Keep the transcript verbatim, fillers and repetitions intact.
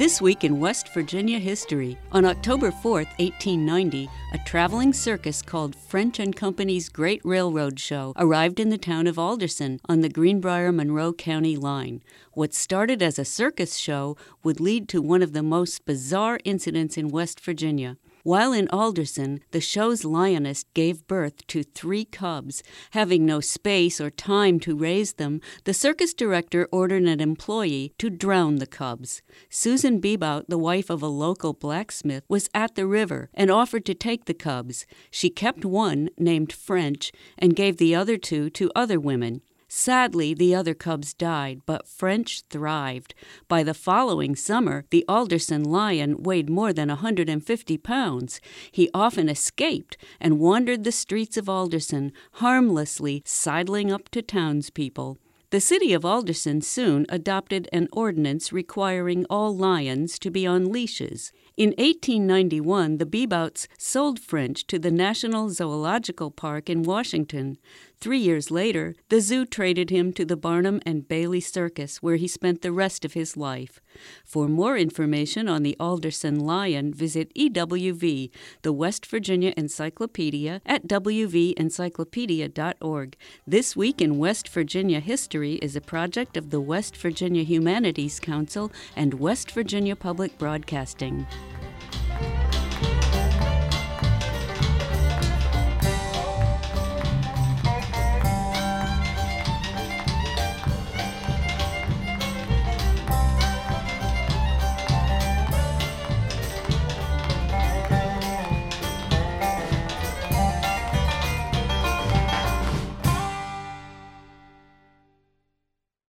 This week in West Virginia history. On October fourth, eighteen ninety, a traveling circus called French and Company's Great Railroad Show arrived in the town of Alderson on the Greenbrier-Monroe County line. What started as a circus show would lead to one of the most bizarre incidents in West Virginia. While in Alderson, the show's lioness gave birth to three cubs. Having no space or time to raise them, the circus director ordered an employee to drown the cubs. Susan Bebout, the wife of a local blacksmith, was at the river and offered to take the cubs. She kept one, named French, and gave the other two to other women. Sadly, the other cubs died, but French thrived. By the following summer, the Alderson lion weighed more than one hundred fifty pounds. He often escaped and wandered the streets of Alderson, harmlessly sidling up to townspeople. The city of Alderson soon adopted an ordinance requiring all lions to be on leashes. In eighteen ninety-one, the Bebouts sold French to the National Zoological Park in Washington. Three years later, the zoo traded him to the Barnum and Bailey Circus, where he spent the rest of his life. For more information on the Alderson Lion, visit E W V, the West Virginia Encyclopedia, at w v encyclopedia dot org. This Week in West Virginia History is a project of the West Virginia Humanities Council and West Virginia Public Broadcasting.